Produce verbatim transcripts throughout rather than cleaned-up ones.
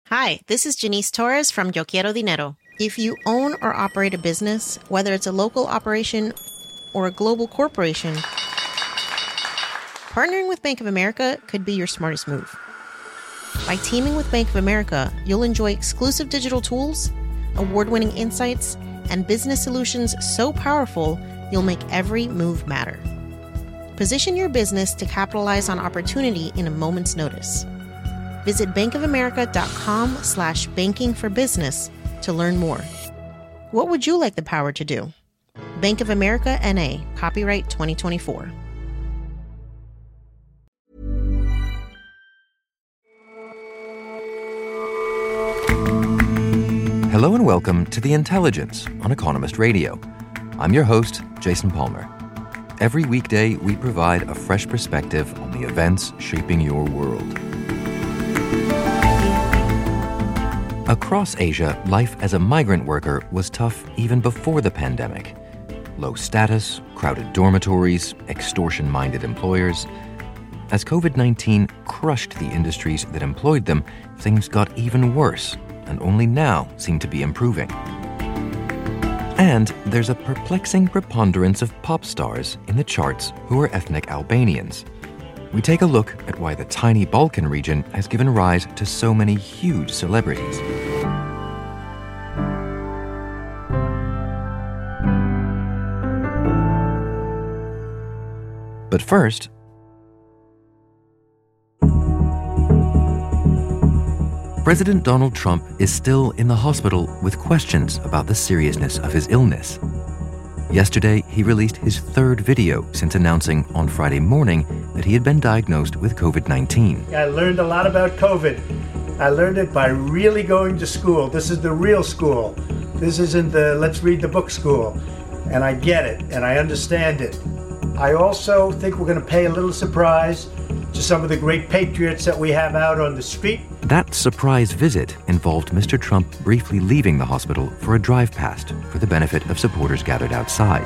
Hi, this is Janice Torres from Yo Quiero Dinero. If you own or operate a business, whether it's a local operation or a global corporation, partnering with Bank of America could be your smartest move. By teaming with Bank of America, you'll enjoy exclusive digital tools, award-winning insights, and business solutions so powerful, you'll make every move matter. Position your business to capitalize on opportunity in a moment's notice. Visit bankofamerica.com slash banking for business to learn more. What would you like the power to do? Bank of America N A, copyright twenty twenty-four. Hello and welcome to The Intelligence on Economist Radio. I'm your host, Jason Palmer. Every weekday, we provide a fresh perspective on the events shaping your world. Across Asia, life as a migrant worker was tough even before the pandemic. Low status, crowded dormitories, extortion-minded employers. As covid nineteen crushed the industries that employed them, things got even worse, and only now seem to be improving. And there's a perplexing preponderance of pop stars in the charts who are ethnic Albanians. We take a look at why the tiny Balkan region has given rise to so many huge celebrities. But first, President Donald Trump is still in the hospital with questions about the seriousness of his illness. Yesterday, he released his third video since announcing on Friday morning that he had been diagnosed with covid nineteen. I learned a lot about COVID. I learned it by really going to school. This is the real school. This isn't the let's read the book school. And I get it, and I understand it. I also think we're going to pay a little surprise to some of the great patriots that we have out on the street. That surprise visit involved Mister Trump briefly leaving the hospital for a drive past for the benefit of supporters gathered outside.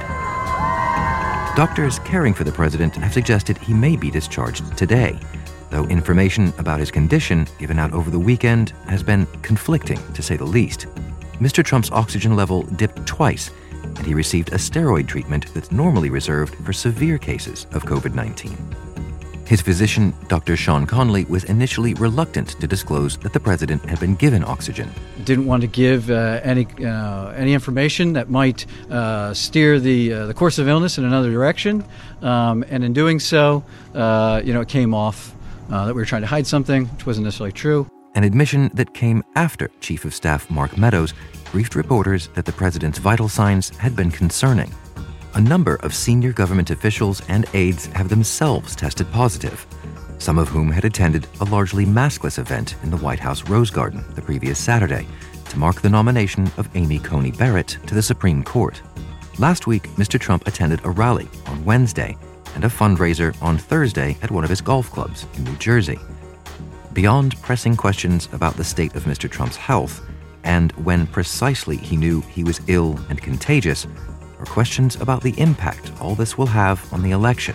Doctors caring for the president have suggested he may be discharged today, though information about his condition given out over the weekend has been conflicting, to say the least. Mister Trump's oxygen level dipped twice, and he received a steroid treatment that's normally reserved for severe cases of covid nineteen. His physician, Doctor Sean Conley, was initially reluctant to disclose that the president had been given oxygen. Didn't want to give uh, any uh, any information that might uh, steer the uh, the course of illness in another direction, um, and in doing so, uh, you know, it came off uh, that we were trying to hide something, which wasn't necessarily true. An admission that came after Chief of Staff Mark Meadows briefed reporters that the president's vital signs had been concerning. A number of senior government officials and aides have themselves tested positive, some of whom had attended a largely maskless event in the White House Rose Garden the previous Saturday to mark the nomination of Amy Coney Barrett to the Supreme Court. Last week, Mister Trump attended a rally on Wednesday and a fundraiser on Thursday at one of his golf clubs in New Jersey. Beyond pressing questions about the state of Mister Trump's health and when precisely he knew he was ill and contagious, or questions about the impact all this will have on the election.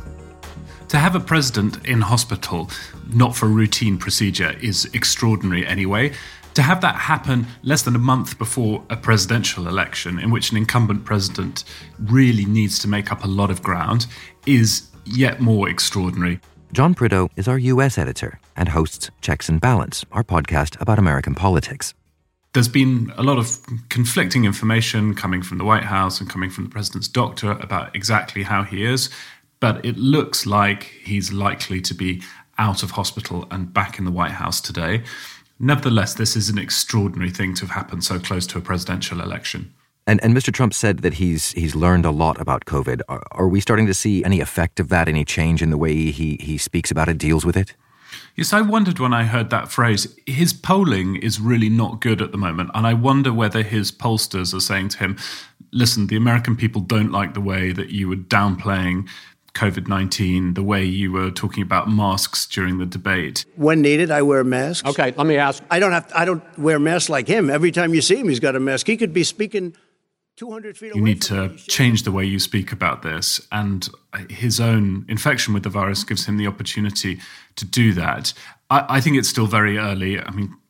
To have a president in hospital, not for a routine procedure, is extraordinary anyway. To have that happen less than a month before a presidential election, in which an incumbent president really needs to make up a lot of ground, is yet more extraordinary. John Prideaux is our U S editor and hosts Checks and Balance, our podcast about American politics. There's been a lot of conflicting information coming from the White House and coming from the president's doctor about exactly how he is, but it looks like he's likely to be out of hospital and back in the White House today. Nevertheless, this is an extraordinary thing to have happened so close to a presidential election. And and Mister Trump said that he's he's learned a lot about COVID. Are, are we starting to see any effect of that, any change in the way he, he speaks about it, deals with it? Yes, I wondered when I heard that phrase. His polling is really not good at the moment, and I wonder whether his pollsters are saying to him, listen, the American people don't like the way that you were downplaying covid nineteen, the way you were talking about masks during the debate. When needed, I wear masks. Okay, let me ask. I don't have. I don't wear masks like him. Every time you see him, he's got a mask. He could be speaking two hundred feet away. You need from to me. change the way you speak about this, and his own infection with the virus gives him the opportunity to do that. I, I think it's still very early. I mean,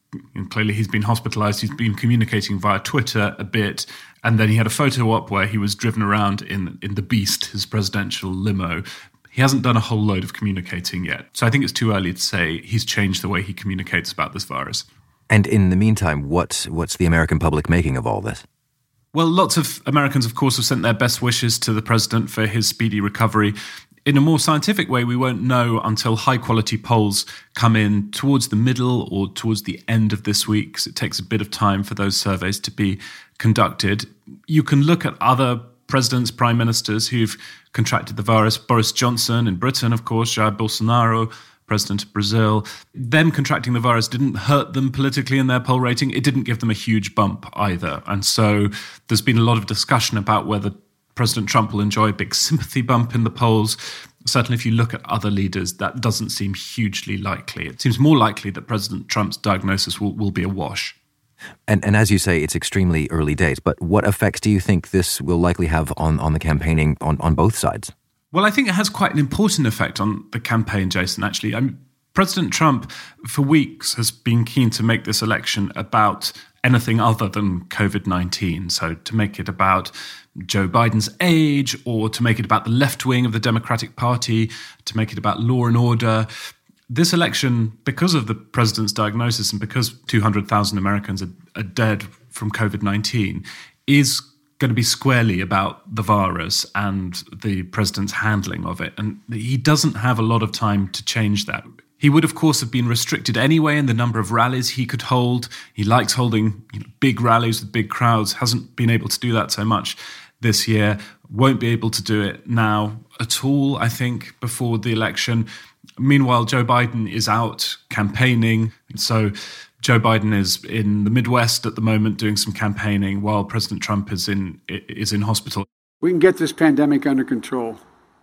And clearly he's been hospitalized. He's been communicating via Twitter a bit. And then he had a photo op where he was driven around in, in the Beast, his presidential limo. He hasn't done a whole load of communicating yet. So I think it's too early to say he's changed the way he communicates about this virus. And in the meantime, what, what's the American public making of all this? Well, lots of Americans, of course, have sent their best wishes to the president for his speedy recovery. In a more scientific way, we won't know until high-quality polls come in towards the middle or towards the end of this week, because it takes a bit of time for those surveys to be conducted. You can look at other presidents, prime ministers who've contracted the virus. Boris Johnson in Britain, of course, Jair Bolsonaro, president of Brazil. Them contracting the virus didn't hurt them politically in their poll rating. It didn't give them a huge bump either. And so there's been a lot of discussion about whether President Trump will enjoy a big sympathy bump in the polls. Certainly, if you look at other leaders, that doesn't seem hugely likely. It seems more likely that President Trump's diagnosis will, will be a wash. And, and as you say, it's extremely early days. But what effects do you think this will likely have on, on the campaigning on, on both sides? Well, I think it has quite an important effect on the campaign, Jason, actually. I mean, President Trump, for weeks, has been keen to make this election about anything other than COVID nineteen. So to make it about Joe Biden's age, or to make it about the left wing of the Democratic Party, to make it about law and order. This election, because of the president's diagnosis and because two hundred thousand Americans are, are dead from COVID nineteen, is going to be squarely about the virus and the president's handling of it. And he doesn't have a lot of time to change that. He would, of course, have been restricted anyway in the number of rallies he could hold. He likes holding, you know, big rallies with big crowds, hasn't been able to do that so much this year, won't be able to do it now at all, I think, before the election. Meanwhile, Joe Biden is out campaigning. So Joe Biden is in the Midwest at the moment doing some campaigning while President Trump is in is in hospital. We can get this pandemic under control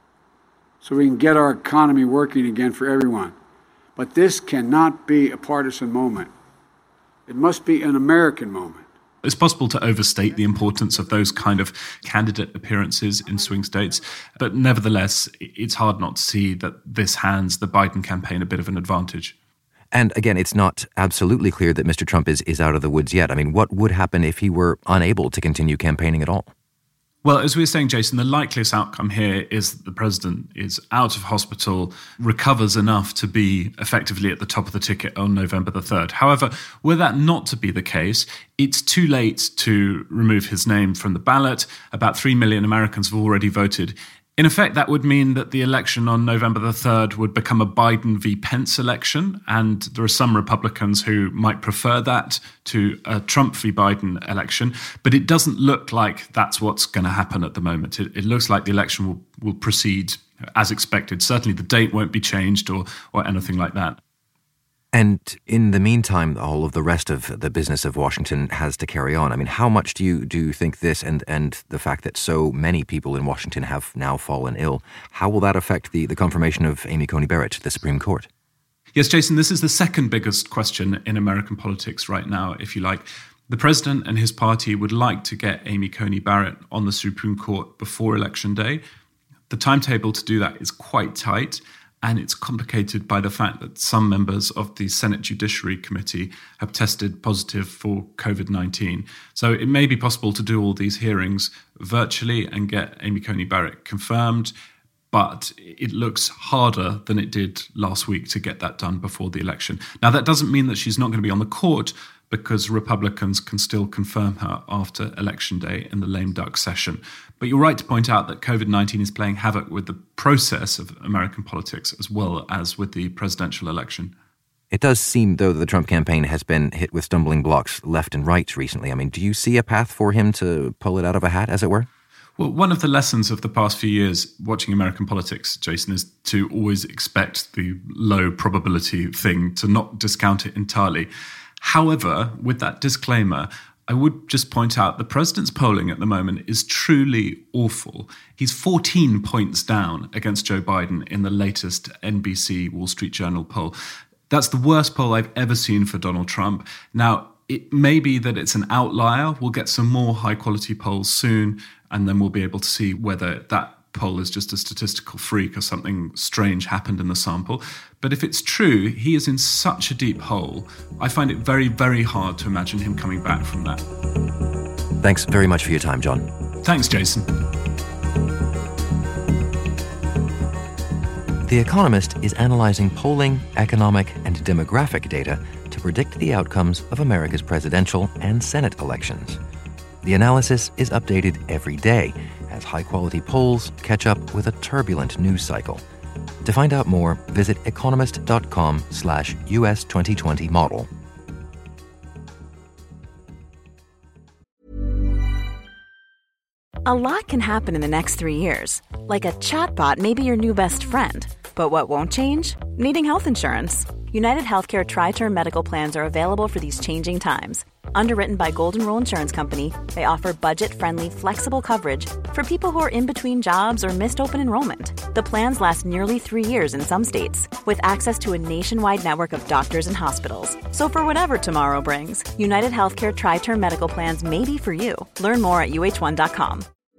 so we can get our economy working again for everyone. But this cannot be a partisan moment. It must be an American moment. It's possible to overstate the importance of those kind of candidate appearances in swing states, but nevertheless, it's hard not to see that this hands the Biden campaign a bit of an advantage. And again, it's not absolutely clear that Mister Trump is, is out of the woods yet. I mean, what would happen if he were unable to continue campaigning at all? Well, as we were saying, Jason, the likeliest outcome here is that the president is out of hospital, recovers enough to be effectively at the top of the ticket on November the third. However, were that not to be the case, it's too late to remove his name from the ballot. About three million Americans have already voted. In effect, that would mean that the election on November the third would become a Biden v. Pence election, and there are some Republicans who might prefer that to a Trump v. Biden election, but it doesn't look like that's what's going to happen at the moment. It, it looks like the election will, will proceed as expected. Certainly the date won't be changed or, or anything like that. And in the meantime, all of the rest of the business of Washington has to carry on. I mean, how much do you do you think this and, and the fact that so many people in Washington have now fallen ill, how will that affect the, the confirmation of Amy Coney Barrett to the Supreme Court? Yes, Jason, this is the second biggest question in American politics right now, if you like. The president and his party would like to get Amy Coney Barrett on the Supreme Court before Election Day. The timetable to do that is quite tight. And it's complicated by the fact that some members of the Senate Judiciary Committee have tested positive for COVID nineteen. So it may be possible to do all these hearings virtually and get Amy Coney Barrett confirmed, but it looks harder than it did last week to get that done before the election. Now, that doesn't mean that she's not going to be on the court, because Republicans can still confirm her after Election Day in the lame duck session. But you're right to point out that COVID nineteen is playing havoc with the process of American politics as well as with the presidential election. It does seem, though, that the Trump campaign has been hit with stumbling blocks left and right recently. I mean, do you see a path for him to pull it out of a hat, as it were? Well, one of the lessons of the past few years watching American politics, Jason, is to always expect the low probability thing, to not discount it entirely. However, with that disclaimer, I would just point out the president's polling at the moment is truly awful. He's fourteen points down against Joe Biden in the latest N B C Wall Street Journal poll. That's the worst poll I've ever seen for Donald Trump. Now, it may be that it's an outlier. We'll get some more high-quality polls soon, and then we'll be able to see whether that poll is just a statistical freak or something strange happened in the sample. But if it's true, he is in such a deep hole, I find it very, very hard to imagine him coming back from that. Thanks very much for your time, John. Thanks, Jason. The Economist is analyzing polling, economic, and demographic data to predict the outcomes of America's presidential and Senate elections. The analysis is updated every day as high-quality polls catch up with a turbulent news cycle. To find out more, visit economist.com slash US 2020 model. A lot can happen in the next three years. Like a chatbot may be your new best friend. But what won't change? Needing health insurance. United Healthcare Tri-Term Medical Plans are available for these changing times. Underwritten by Golden Rule Insurance Company, they offer budget-friendly, flexible coverage for people who are in between jobs or missed open enrollment. The plans last nearly three years in some states, with access to a nationwide network of doctors and hospitals. So for whatever tomorrow brings, United Healthcare Tri-Term Medical Plans may be for you. Learn more at U H one dot com.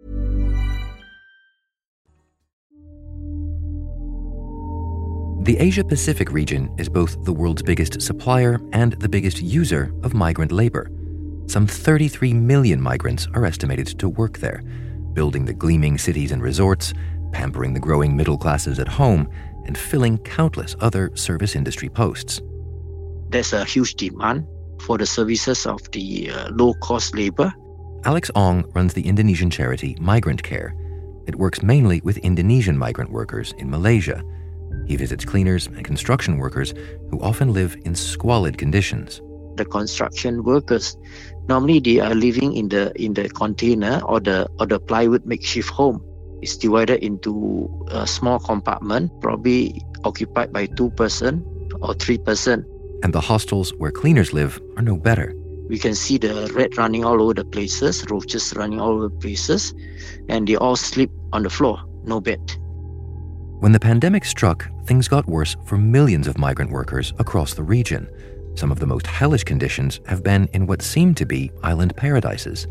The Asia-Pacific region is both the world's biggest supplier and the biggest user of migrant labor. Some thirty-three million migrants are estimated to work there, building the gleaming cities and resorts, pampering the growing middle classes at home, and filling countless other service industry posts. There's a huge demand for the services of the uh, low-cost labor. Alex Ong runs the Indonesian charity Migrant Care. It works mainly with Indonesian migrant workers in Malaysia. He visits cleaners and construction workers who often live in squalid conditions. The construction workers, normally they are living in the in the container or the or the plywood makeshift home. It's divided into a small compartment, probably occupied by two person or three person. And the hostels where cleaners live are no better. We can see the rat running all over the places, roaches running all over the places, and they all sleep on the floor, no bed. When the pandemic struck, things got worse for millions of migrant workers across the region. Some of the most hellish conditions have been in what seem to be island paradises.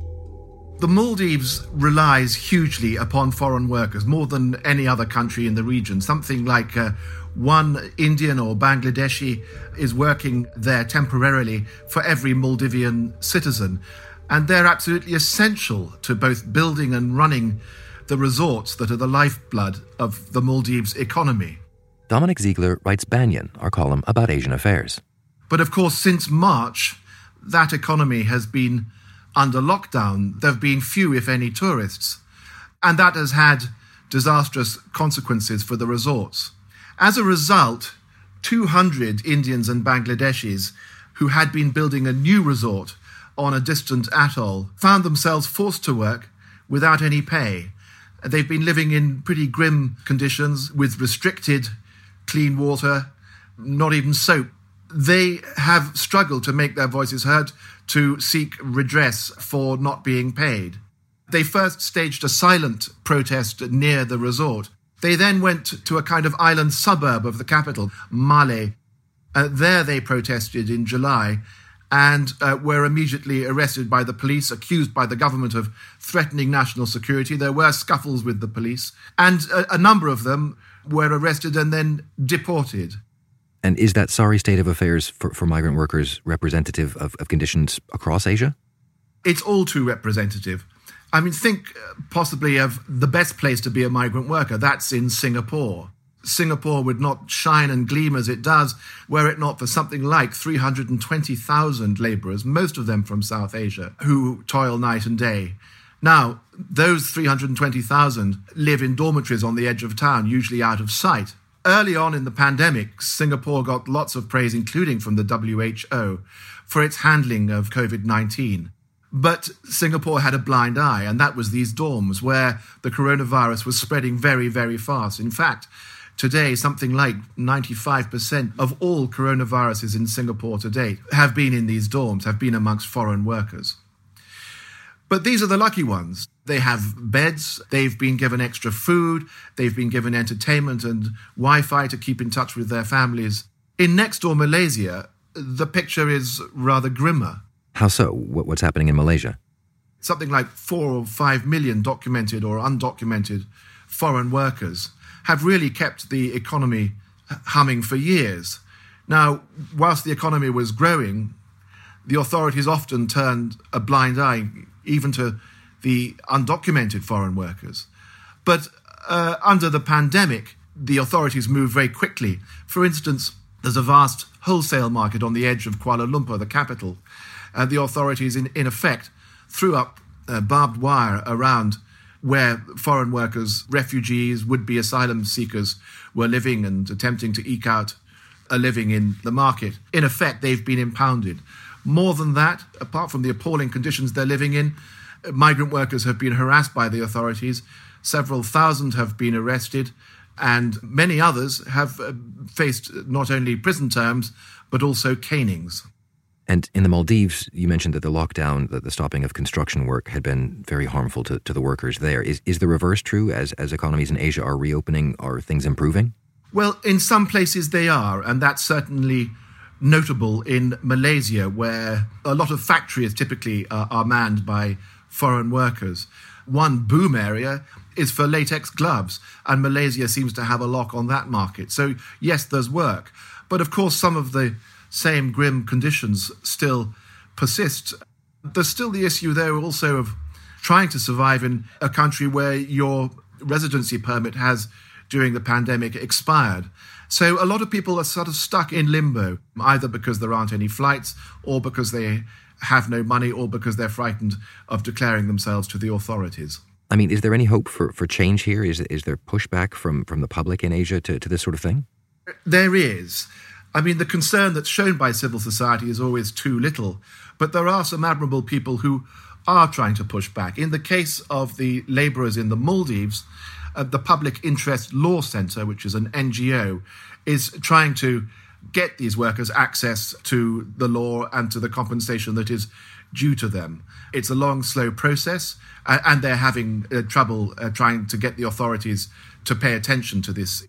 The Maldives relies hugely upon foreign workers, more than any other country in the region. Something like uh, one Indian or Bangladeshi is working there temporarily for every Maldivian citizen. And they're absolutely essential to both building and running the resorts that are the lifeblood of the Maldives economy. Dominic Ziegler writes Banyan, our column about Asian affairs. But of course, since March, that economy has been under lockdown. There have been few, if any, tourists. And that has had disastrous consequences for the resorts. As a result, two hundred Indians and Bangladeshis who had been building a new resort on a distant atoll found themselves forced to work without any pay. They've been living in pretty grim conditions with restricted clean water, not even soap. They have struggled to make their voices heard, to seek redress for not being paid. They first staged a silent protest near the resort. They then went to a kind of island suburb of the capital, Male. Uh, there they protested in July and uh, were immediately arrested by the police, accused by the government of threatening national security. There were scuffles with the police, and a, a number of them were arrested and then deported. And is that sorry state of affairs for, for migrant workers representative of, of conditions across Asia? It's all too representative. I mean, think possibly of the best place to be a migrant worker. That's in Singapore. Singapore would not shine and gleam as it does were it not for something like three hundred twenty thousand labourers, most of them from South Asia, who toil night and day. Now, those three hundred twenty thousand live in dormitories on the edge of town, usually out of sight. Early on in the pandemic, Singapore got lots of praise, including from the W H O, for its handling of covid nineteen. But Singapore had a blind eye, and that was these dorms where the coronavirus was spreading very, very fast. In fact, today, something like ninety-five percent of all coronaviruses in Singapore to date have been in these dorms, have been amongst foreign workers. But these are the lucky ones. They have beds, they've been given extra food, they've been given entertainment and Wi-Fi to keep in touch with their families. In next door Malaysia, the picture is rather grimmer. How so? What, what's happening in Malaysia? Something like four or five million documented or undocumented foreign workers have really kept the economy humming for years. Now, whilst the economy was growing, the authorities often turned a blind eye even to the undocumented foreign workers. But uh, under the pandemic, the authorities moved very quickly. For instance, there's a vast wholesale market on the edge of Kuala Lumpur, the capital. Uh, the authorities, in, in effect, threw up uh, barbed wire around where foreign workers, refugees, would-be asylum seekers were living and attempting to eke out a living in the market. In effect, they've been impounded. More than that, apart from the appalling conditions they're living in, migrant workers have been harassed by the authorities. Several thousand have been arrested, and many others have uh, faced not only prison terms, but also canings. And in the Maldives, you mentioned that the lockdown, that the stopping of construction work had been very harmful to, to the workers there. Is is the reverse true? As, as economies in Asia are reopening, are things improving? Well, in some places they are, and that's certainly notable in Malaysia, where a lot of factories typically are, are manned by foreign workers. One boom area is for latex gloves, and Malaysia seems to have a lock on that market. So, yes, there's work. But, of course, some of the same grim conditions still persist. There's still the issue, though, also of trying to survive in a country where your residency permit has, during the pandemic, expired. So a lot of people are sort of stuck in limbo, either because there aren't any flights, or because they have no money, or because they're frightened of declaring themselves to the authorities. I mean, is there any hope for, for change here? Is is there pushback from, from the public in Asia to, to this sort of thing? There is. I mean, the concern that's shown by civil society is always too little, but there are some admirable people who are trying to push back. In the case of the labourers in the Maldives, uh, the Public Interest Law Centre, which is an N G O, is trying to get these workers access to the law and to the compensation that is due to them. It's a long, slow process, uh, and they're having uh, trouble uh, trying to get the authorities to pay attention to this.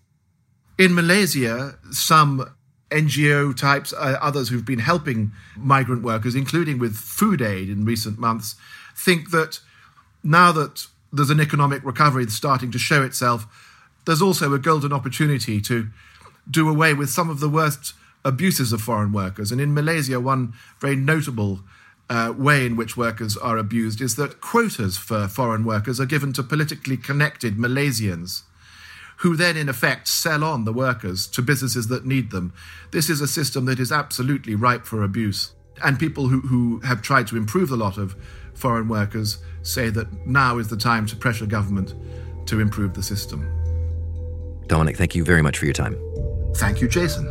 In Malaysia, some N G O types, uh, others who've been helping migrant workers, including with food aid in recent months, think that now that there's an economic recovery that's starting to show itself, there's also a golden opportunity to do away with some of the worst abuses of foreign workers. And in Malaysia, one very notable uh, way in which workers are abused is that quotas for foreign workers are given to politically connected Malaysians, who then, in effect, sell on the workers to businesses that need them. This is a system that is absolutely ripe for abuse. And people who, who have tried to improve the lot of foreign workers say that now is the time to pressure government to improve the system. Dominic, thank you very much for your time. Thank you, Jason.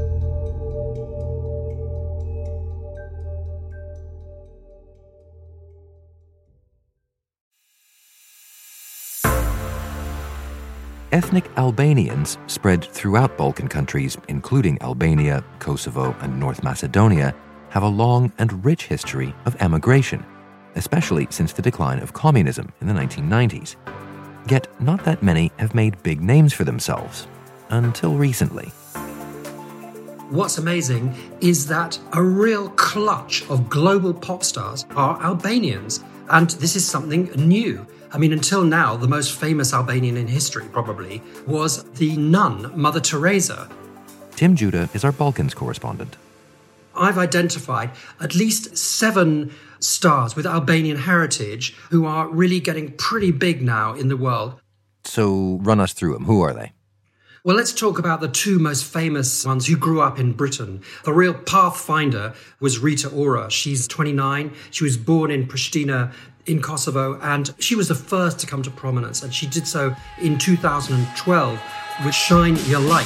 Ethnic Albanians spread throughout Balkan countries, including Albania, Kosovo, and North Macedonia, have a long and rich history of emigration, especially since the decline of communism in the nineteen nineties. Yet not that many have made big names for themselves, until recently. What's amazing is that a real clutch of global pop stars are Albanians, and this is something new. I mean, until now, the most famous Albanian in history, probably, was the nun, Mother Teresa. Tim Judah is our Balkans correspondent. I've identified at least seven stars with Albanian heritage who are really getting pretty big now in the world. So run us through them. Who are they? Well, let's talk about the two most famous ones who grew up in Britain. The real pathfinder was Rita Ora. She's twenty-nine. She was born in Pristina in Kosovo, and she was the first to come to prominence, and she did so in two thousand twelve with Shine Your Light.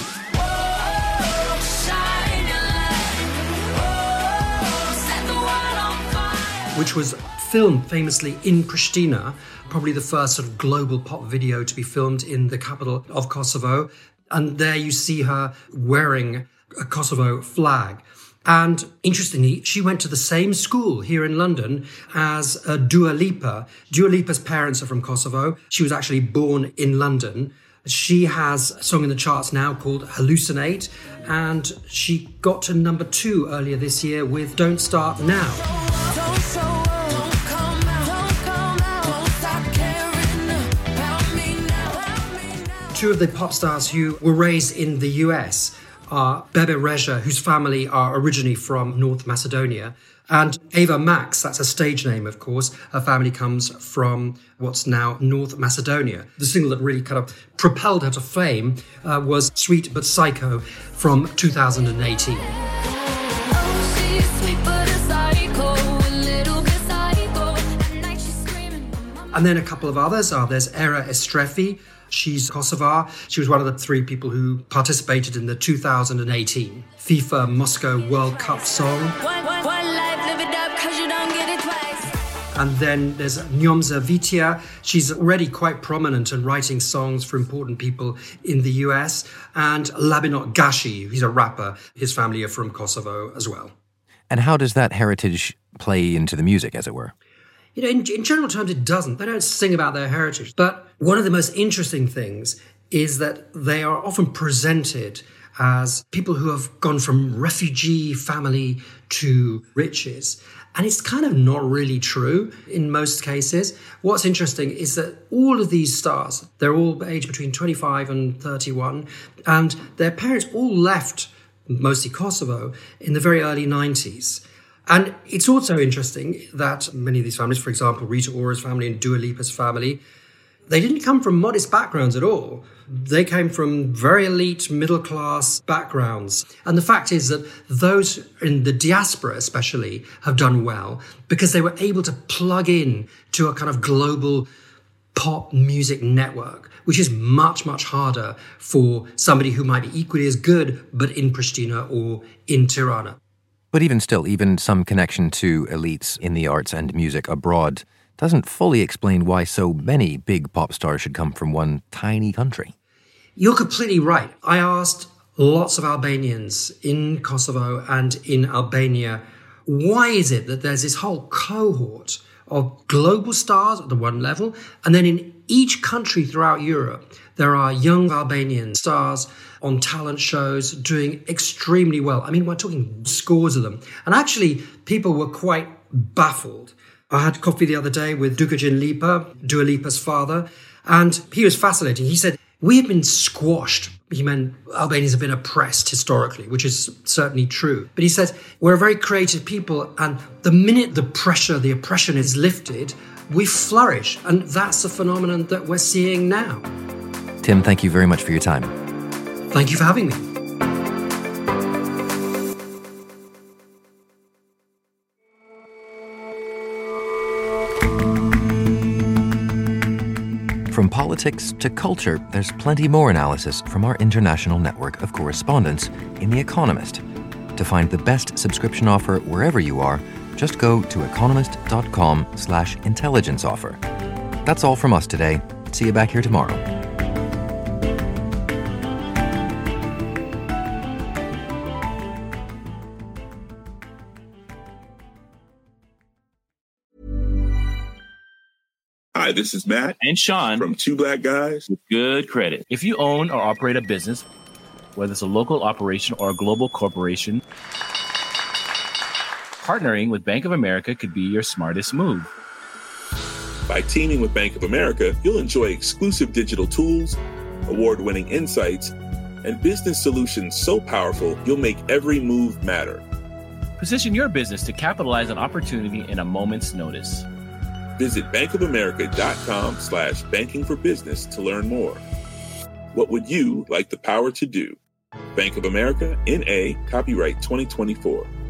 Which was filmed famously in Pristina, probably the first sort of global pop video to be filmed in the capital of Kosovo. And there you see her wearing a Kosovo flag. And interestingly, she went to the same school here in London as uh, Dua Lipa. Dua Lipa's parents are from Kosovo. She was actually born in London. She has a song in the charts now called Hallucinate, and she got to number two earlier this year with Don't Start Now. two of the pop stars who were raised in the U S are Bebe Rexha, whose family are originally from North Macedonia, and Ava Max, that's a stage name, of course. Her family comes from what's now North Macedonia. The single that really kind of propelled her to fame uh, was Sweet But Psycho from two thousand eighteen. And then a couple of others are, there's Era Estrefi. She's Kosovar. She was one of the three people who participated in the two thousand eighteen FIFA Moscow World Cup song. One, one, one life, live it up, 'cause you don't get it twice. And then there's Njomza Vitia. She's already quite prominent in writing songs for important people in the U S. And Labinot Gashi, he's a rapper. His family are from Kosovo as well. And how does that heritage play into the music, as it were? You know, in, in general terms, it doesn't. They don't sing about their heritage. But one of the most interesting things is that they are often presented as people who have gone from refugee family to riches. And it's kind of not really true in most cases. What's interesting is that all of these stars, they're all aged between twenty-five and thirty-one, and their parents all left, mostly Kosovo, in the very early nineties. And it's also interesting that many of these families, for example, Rita Ora's family and Dua Lipa's family, they didn't come from modest backgrounds at all. They came from very elite middle-class backgrounds. And the fact is that those in the diaspora especially have done well because they were able to plug in to a kind of global pop music network, which is much, much harder for somebody who might be equally as good, but in Pristina or in Tirana. But even still, even some connection to elites in the arts and music abroad doesn't fully explain why so many big pop stars should come from one tiny country. You're completely right. I asked lots of Albanians in Kosovo and in Albania, why is it that there's this whole cohort of global stars at the one level, and then in each country throughout Europe, there are young Albanian stars on talent shows doing extremely well. I mean, we're talking scores of them. And actually, people were quite baffled. I had coffee the other day with Dukajin Lipa, Dua Lipa's father, and he was fascinating. He said, we have been squashed. He meant Albanians have been oppressed historically, which is certainly true. But he said, we're a very creative people, and the minute the pressure, the oppression is lifted, we flourish. And that's a phenomenon that we're seeing now. Tim, thank you very much for your time. Thank you for having me. From politics to culture, there's plenty more analysis from our international network of correspondents in The Economist. To find the best subscription offer wherever you are, just go to economist.com slash intelligence offer. That's all from us today. See you back here tomorrow. Hi, this is Matt and Sean from Two Black Guys with Good Credit. If you own or operate a business, whether it's a local operation or a global corporation, partnering with Bank of America could be your smartest move. By teaming with Bank of America, you'll enjoy exclusive digital tools, award-winning insights, and business solutions so powerful you'll make every move matter. Position your business to capitalize on opportunity in a moment's notice. Visit bankofamerica.com slash banking for business to learn more. What would you like the power to do? Bank of America, N A, copyright twenty twenty-four.